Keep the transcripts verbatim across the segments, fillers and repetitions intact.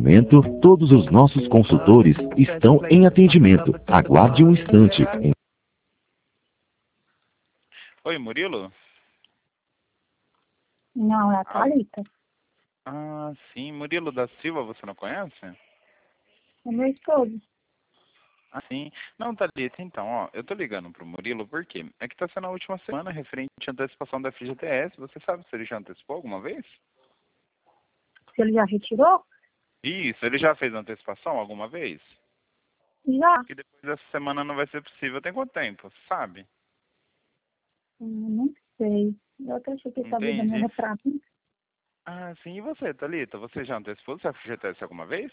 momento, todos os nossos consultores estão em atendimento. Aguarde um instante. Oi, Murilo? Não, é a Ah, Thalita. ah, sim. Murilo da Silva, você não conhece? É meu esposo. Ah, sim. Não, Thalita, então, ó, eu tô ligando pro Murilo porque é que tá sendo a última semana referente à antecipação da F G T S. Você sabe se ele já antecipou alguma vez? Se ele já retirou? Isso, ele já fez antecipação alguma vez? Já. Que depois dessa semana não vai ser possível. Tem quanto tempo, você sabe? Hum, não sei. Eu até achei que ele sabia da minha Entendi. retrato. Ah, sim. E você, Thalita? Você já antecipou sua F G T S alguma vez?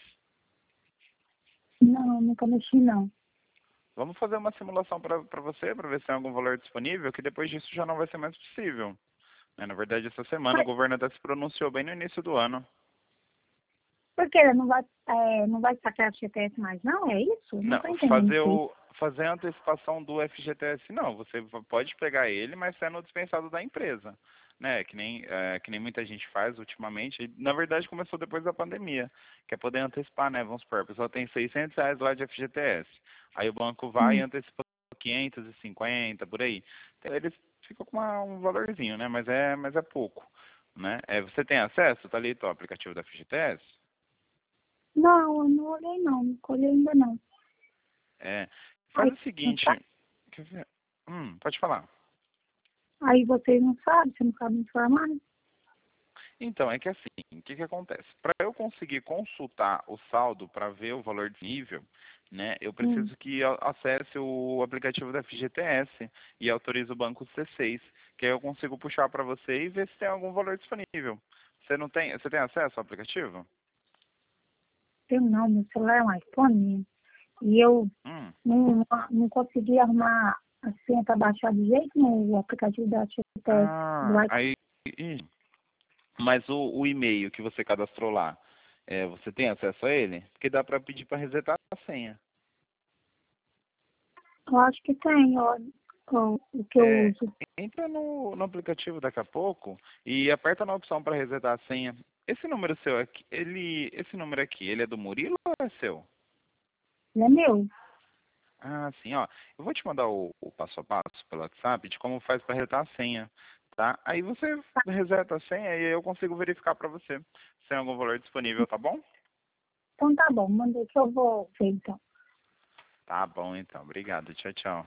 Não, nunca mexi, não. Vamos fazer uma simulação para você, para ver se tem algum valor disponível, que depois disso já não vai ser mais possível. É, na verdade, essa semana o Mas governo até se pronunciou bem no início do ano. por que não vai, é, não vai sacar F G T S mais, não? É isso? Não Não, tô entendendo fazer, isso. o, fazer a antecipação do F G T S não. Você pode pegar ele, mas sendo dispensado da empresa. Né? Que nem, é, que nem muita gente faz ultimamente. E, na verdade, começou depois da pandemia. Que é poder antecipar, né? Vamos supor, a pessoa tem seiscentos reais lá de F G T S. Aí o banco vai e Hum. antecipa quinhentos e cinquenta, por aí. Então, eles ficam com uma, um valorzinho, né? Mas é, mas é pouco. Né? É, você tem acesso, tá ali ao aplicativo da F G T S? Não, eu não olhei, não. Não olhei ainda, não. É, faz Aí, o não seguinte, sabe? quer ver? Hum, pode falar. Aí vocês não sabem, você não sabe me informar? Então, é que assim, o que que acontece? Para eu conseguir consultar o saldo para ver o valor disponível, né, eu Hum. preciso que a- acesse o aplicativo da F G T S e autorize o banco C seis, que aí eu consigo puxar para você e ver se tem algum valor disponível. Você não tem, você tem acesso ao aplicativo? Eu não, meu celular é um iPhone. E eu Hum. não, não consegui arrumar a senha para baixar de jeito nenhum o aplicativo da F G T S do Ah, iPhone. aí, ih, mas o, o e-mail que você cadastrou lá, é, você tem acesso a ele? Porque dá para pedir para resetar a senha. Eu acho que tem, ó, o, o que eu É, uso. entra no, no aplicativo daqui a pouco e aperta na opção para resetar a senha. Esse número seu aqui, ele, esse número aqui, ele é do Murilo ou é seu? Ele é meu. Ah, sim, ó. Eu vou te mandar o, o passo a passo pelo WhatsApp de como faz para resetar a senha, tá? Aí você reseta a senha e eu consigo verificar para você se tem algum valor disponível, tá bom? Então tá bom, mandei que eu vou ver então. Tá bom, então. Obrigado. Tchau, tchau.